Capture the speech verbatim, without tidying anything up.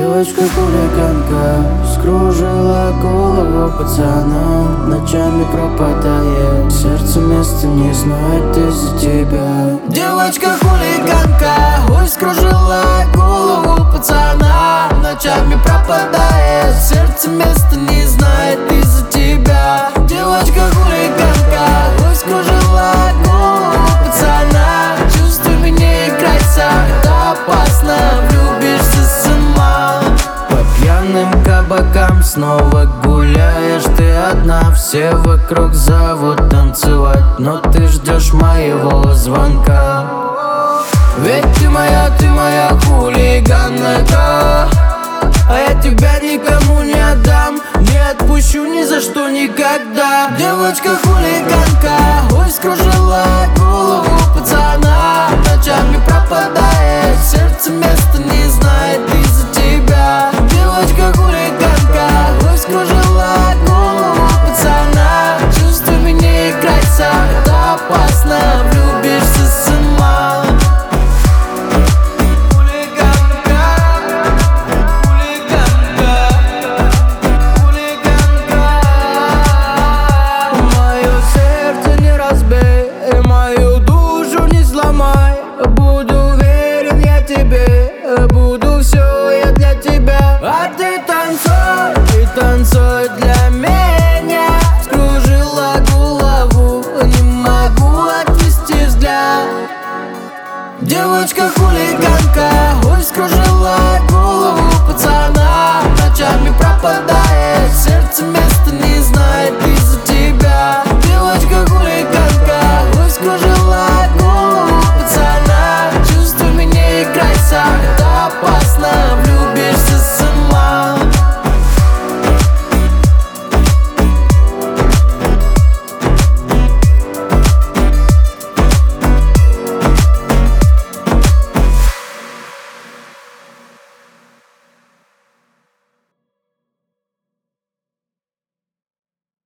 Девочка-хулиганка скружила голову пацана, ночами пропадает, сердце места не знает из-за тебя. Девочка-хулиганка, ой, скружила голову пацана, ночами пропадает, сердце места не знает из-за тебя. Девочка-хулиганка, ой, скружила голову пацана, чувствами не играйся, это опасно, влюбишься сама. По пьяным кабакам снова гуляешь ты одна, все вокруг зовут танцевать, но ты ждешь моего звонка. Ведь ты моя, ты моя хулиганка, а я тебя никому не отдам, не отпущу ни за что никогда. Девочка-хулиганка, ой, скружила голову пацана, ночами пропадает, сердце места не знает из-за тебя. Девочка-хулиганка, ой, скружила голову пацана, чувствами не играйся, это опасно, влюбишься сама. Буду уверен я тебе, буду все я для тебя. А ты танцуй, ты танцуй для меня. Скружила голову, не могу отвести взгляд. Девочка-хулиганка, ой, скружила голову пацана, ночами пропадает, сердце места не знает из-за тебя. Девочка-хулиганка, ой, скружила голову пацана, чувствами не играйся, это опасно.